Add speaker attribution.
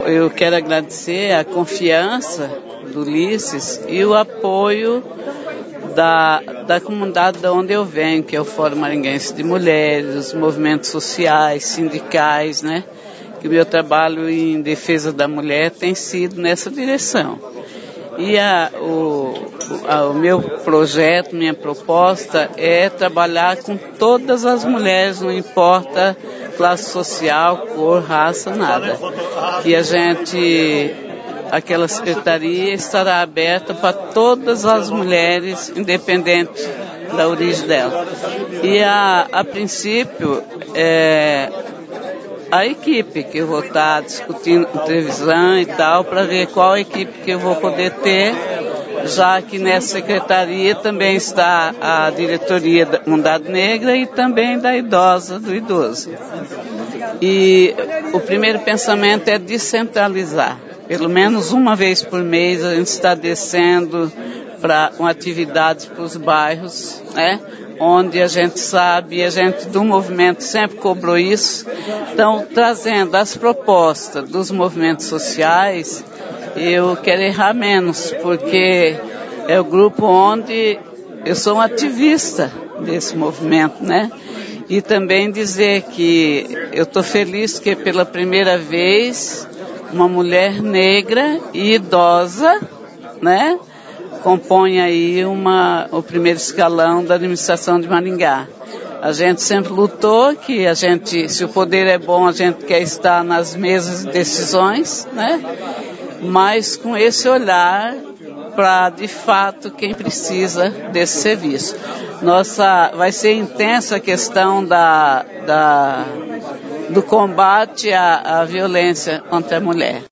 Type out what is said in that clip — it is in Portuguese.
Speaker 1: Eu quero agradecer a confiança do Ulisses e o apoio da comunidade de onde eu venho, que é o Fórum Maringuense de Mulheres, os movimentos sociais, sindicais, né? Que o meu trabalho em defesa da mulher tem sido nessa direção. E o meu projeto, minha proposta é trabalhar com todas as mulheres, não importa classe social, cor, raça, nada. E aquela secretaria estará aberta para todas as mulheres, independente da origem dela. E a princípio, a equipe que eu vou estar discutindo com televisão e tal, para ver qual equipe que eu vou poder ter, já que nessa secretaria também está a diretoria da Comunidade Negra e também da idosa, do idoso. E o primeiro pensamento é descentralizar. Pelo menos uma vez por mês a gente está descendo para uma atividade para os bairros, né? Onde a gente sabe, a gente do movimento sempre cobrou isso. Então, trazendo as propostas dos movimentos sociais, eu quero errar menos, porque é o grupo onde eu sou um ativista desse movimento, né? E também dizer que eu estou feliz que pela primeira vez uma mulher negra e idosa, né? Compõe aí o primeiro escalão da administração de Maringá. A gente sempre lutou que se o poder é bom, a gente quer estar nas mesas de decisões, né? Mas com esse olhar para, de fato, quem precisa desse serviço. Vai ser intensa a questão do combate à violência contra a mulher.